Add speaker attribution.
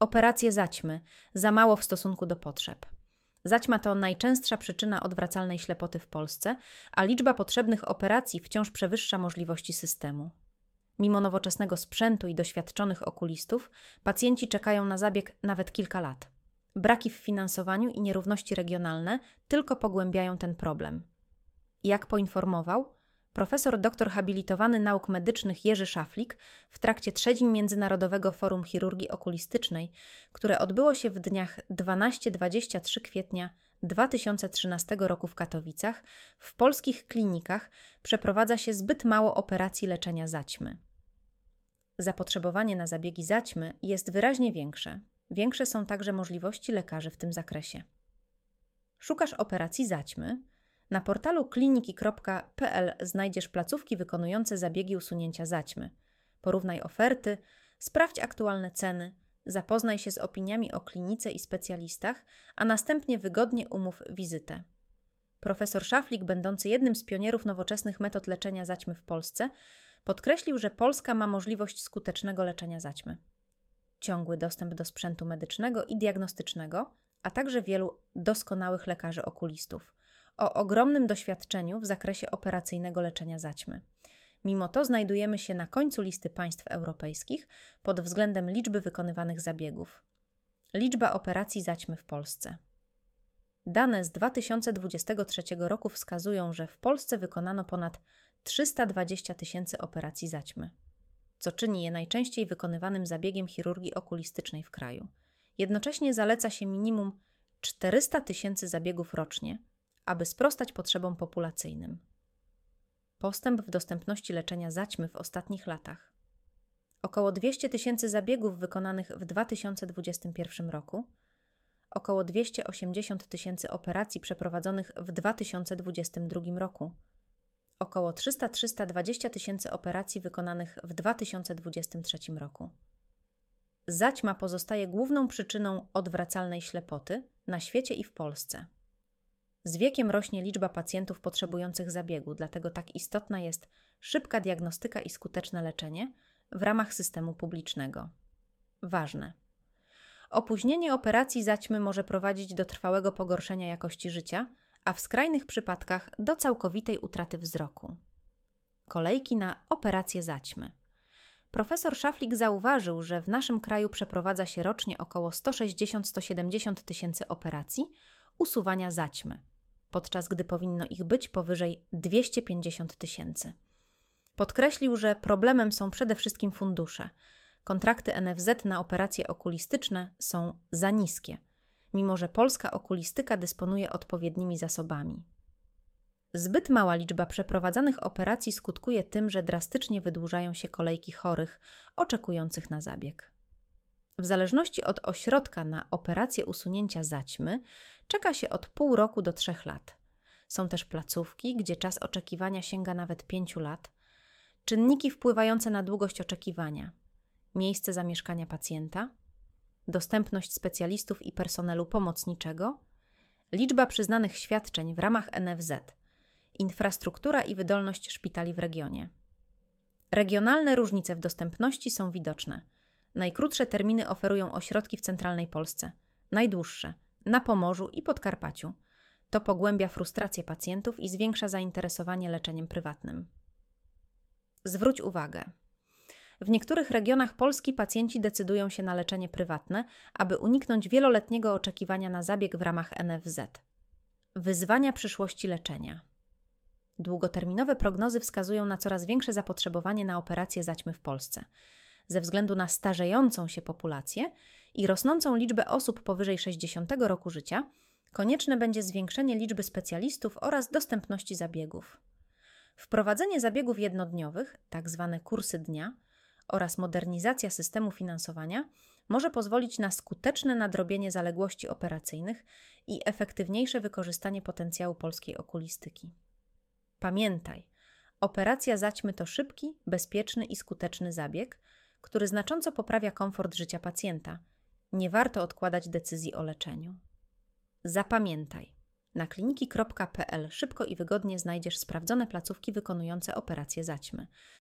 Speaker 1: Operacje zaćmy. Za mało w stosunku do potrzeb. Zaćma to najczęstsza przyczyna odwracalnej ślepoty w Polsce, a liczba potrzebnych operacji wciąż przewyższa możliwości systemu. Mimo nowoczesnego sprzętu i doświadczonych okulistów, pacjenci czekają na zabieg nawet kilka lat. Braki w finansowaniu i nierówności regionalne tylko pogłębiają ten problem. Jak poinformował profesor doktor habilitowany nauk medycznych Jerzy Szaflik w trakcie trzecin Międzynarodowego Forum Chirurgii Okulistycznej, które odbyło się w dniach 12-23 kwietnia 2013 roku w Katowicach, w polskich klinikach przeprowadza się zbyt mało operacji leczenia zaćmy. Zapotrzebowanie na zabiegi zaćmy jest wyraźnie większe. Większe są także możliwości lekarzy w tym zakresie. Szukasz operacji zaćmy? Na portalu kliniki.pl znajdziesz placówki wykonujące zabiegi usunięcia zaćmy. Porównaj oferty, sprawdź aktualne ceny, zapoznaj się z opiniami o klinice i specjalistach, a następnie wygodnie umów wizytę. Profesor Szaflik, będący jednym z pionierów nowoczesnych metod leczenia zaćmy w Polsce, podkreślił, że Polska ma możliwość skutecznego leczenia zaćmy. Ciągły dostęp do sprzętu medycznego i diagnostycznego, a także wielu doskonałych lekarzy okulistów o ogromnym doświadczeniu w zakresie operacyjnego leczenia zaćmy. Mimo to znajdujemy się na końcu listy państw europejskich pod względem liczby wykonywanych zabiegów. Liczba operacji zaćmy w Polsce. Dane z 2023 roku wskazują, że w Polsce wykonano ponad 320 000 operacji zaćmy, co czyni je najczęściej wykonywanym zabiegiem chirurgii okulistycznej w kraju. Jednocześnie zaleca się minimum 400 000 zabiegów rocznie, aby sprostać potrzebom populacyjnym. Postęp w dostępności leczenia zaćmy w ostatnich latach. Około 200 000 zabiegów wykonanych w 2021 roku, około 280 000 operacji przeprowadzonych w 2022 roku, około 300-320 000 operacji wykonanych w 2023 roku. Zaćma pozostaje główną przyczyną odwracalnej ślepoty na świecie i w Polsce. Z wiekiem rośnie liczba pacjentów potrzebujących zabiegu, dlatego tak istotna jest szybka diagnostyka i skuteczne leczenie w ramach systemu publicznego. Ważne. Opóźnienie operacji zaćmy może prowadzić do trwałego pogorszenia jakości życia, a w skrajnych przypadkach do całkowitej utraty wzroku. Kolejki na operację zaćmy. Profesor Szaflik zauważył, że w naszym kraju przeprowadza się rocznie około 160-170 tysięcy operacji usuwania zaćmy, podczas gdy powinno ich być powyżej 250 000. Podkreślił, że problemem są przede wszystkim fundusze. Kontrakty NFZ na operacje okulistyczne są za niskie, mimo że polska okulistyka dysponuje odpowiednimi zasobami. Zbyt mała liczba przeprowadzanych operacji skutkuje tym, że drastycznie wydłużają się kolejki chorych oczekujących na zabieg. W zależności od ośrodka na operację usunięcia zaćmy czeka się od pół roku do 3 lat. Są też placówki, gdzie czas oczekiwania sięga nawet 5 lat. Czynniki wpływające na długość oczekiwania: miejsce zamieszkania pacjenta, dostępność specjalistów i personelu pomocniczego, liczba przyznanych świadczeń w ramach NFZ, infrastruktura i wydolność szpitali w regionie. Regionalne różnice w dostępności są widoczne. Najkrótsze terminy oferują ośrodki w centralnej Polsce, najdłuższe na Pomorzu i Podkarpaciu. To pogłębia frustrację pacjentów i zwiększa zainteresowanie leczeniem prywatnym. Zwróć uwagę. W niektórych regionach Polski pacjenci decydują się na leczenie prywatne, aby uniknąć wieloletniego oczekiwania na zabieg w ramach NFZ. Wyzwania przyszłości leczenia. Długoterminowe prognozy wskazują na coraz większe zapotrzebowanie na operacje zaćmy w Polsce. Ze względu na starzejącą się populację i rosnącą liczbę osób powyżej 60 roku życia, konieczne będzie zwiększenie liczby specjalistów oraz dostępności zabiegów. Wprowadzenie zabiegów jednodniowych, tzw. kursy dnia, oraz modernizacja systemu finansowania może pozwolić na skuteczne nadrobienie zaległości operacyjnych i efektywniejsze wykorzystanie potencjału polskiej okulistyki. Pamiętaj, operacja zaćmy to szybki, bezpieczny i skuteczny zabieg, który znacząco poprawia komfort życia pacjenta. Nie warto odkładać decyzji o leczeniu. Zapamiętaj, na kliniki.pl szybko i wygodnie znajdziesz sprawdzone placówki wykonujące operacje zaćmy.